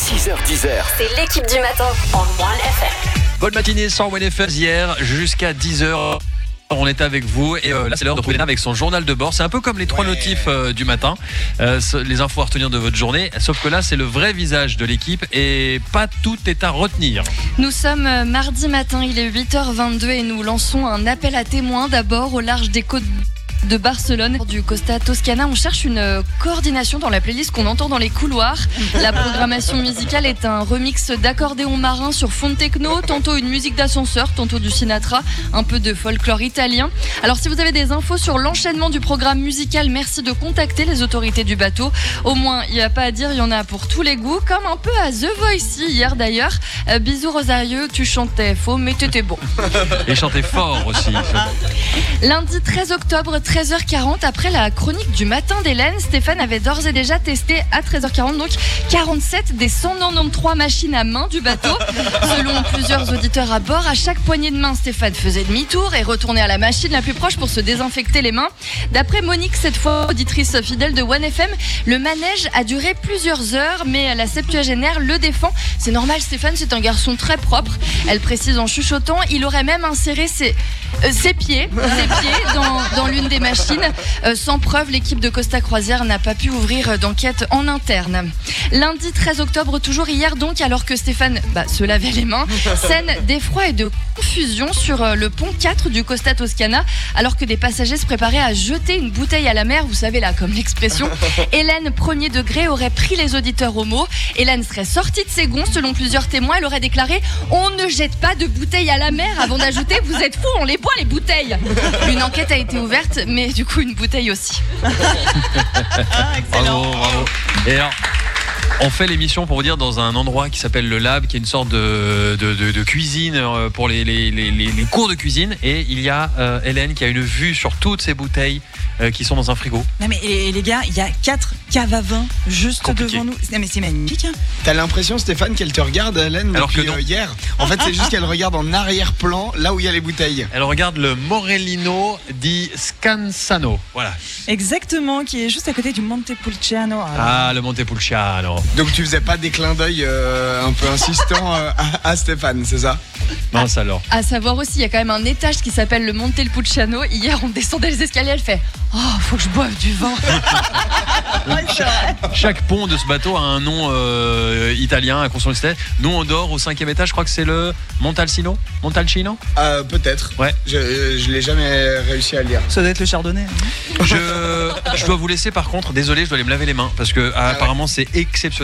6h-10h. C'est l'équipe du matin en One FM. Bonne matinée sur One FM hier jusqu'à 10h. On est avec vous et là c'est l'heure de retrouver Léna avec son journal de bord. C'est un peu comme les trois notifs du matin, les infos à retenir de votre journée, sauf que là c'est le vrai visage de l'équipe et pas tout est à retenir. Nous sommes mardi matin, il est 8h22 et nous lançons un appel à témoins d'abord au large des côtes de Barcelone, du Costa Toscana. On cherche une coordination dans la playlist qu'on entend dans les couloirs. La programmation musicale est un remix d'accordéon marin sur fond de techno, tantôt une musique d'ascenseur, tantôt du Sinatra, un peu de folklore italien. Alors si vous avez des infos sur l'enchaînement du programme musical, merci de contacter les autorités du bateau. Au moins, il n'y a pas à dire, il y en a pour tous les goûts, comme un peu à The Voice hier d'ailleurs. Bisous Rosario, tu chantais faux mais t'étais beau. Et chanter fort aussi. Lundi 13 octobre, 13h40, après la chronique du matin d'Hélène, Stéphane avait d'ores et déjà testé à 13h40 donc 47 des 193 machines à main du bateau. Selon plusieurs auditeurs à bord, à chaque poignée de main, Stéphane faisait demi-tour et retournait à la machine la plus proche pour se désinfecter les mains. D'après Monique, cette fois auditrice fidèle de One FM, le manège a duré plusieurs heures, mais la septuagénaire le défend. C'est normal, Stéphane, c'est un garçon très propre. Elle précise en chuchotant, il aurait même inséré ses pieds dans l'une des machines. Sans preuve, l'équipe de Costa Croisière n'a pas pu ouvrir d'enquête en interne. Lundi 13 octobre, toujours hier donc, alors que Stéphane se lavait les mains, scène d'effroi et de confusion sur le pont 4 du Costa Toscana, alors que des passagers se préparaient à jeter une bouteille à la mer, vous savez là, comme l'expression. Hélène, premier degré, aurait pris les auditeurs au mot. Hélène serait sortie de ses gonds, selon plusieurs témoins. Elle aurait déclaré « On ne jette pas de bouteilles à la mer » avant d'ajouter « Vous êtes fous, on les boit les bouteilles !» Une enquête a été ouverte, mais du coup une bouteille aussi. Excellent. Bravo. Et alors, on fait l'émission pour vous dire dans un endroit qui s'appelle le Lab, qui est une sorte de cuisine pour les cours de cuisine. Et il y a Hélène qui a une vue sur toutes ces bouteilles qui sont dans un frigo. Non mais les gars, il y a 4 caves à vin juste devant nous. Non mais c'est magnifique. Hein. T'as l'impression, Stéphane, qu'elle te regarde, Hélène, alors depuis que non. hier. En fait, c'est juste qu'elle regarde en arrière-plan, là où il y a les bouteilles. Elle regarde le Morellino di Scansano. Voilà. Exactement, qui est juste à côté du Montepulciano. Ah, le Montepulciano. Donc tu faisais pas des clins d'œil un peu insistants à Stéphane, c'est ça? Non, ça alors. À savoir aussi, il y a quand même un étage qui s'appelle le Montepulciano. Hier, on descendait les escaliers, elle fait « Oh, faut que je boive du vin !» Chaque pont de ce bateau a un nom italien à construction. Nous, on dort au 5e étage, je crois que c'est le Montalcino. Peut-être. Ouais. Je l'ai jamais réussi à lire. Ça doit être le chardonnay. Je dois vous laisser par contre, désolé, je dois aller me laver les mains parce que apparemment c'est exceptionnel.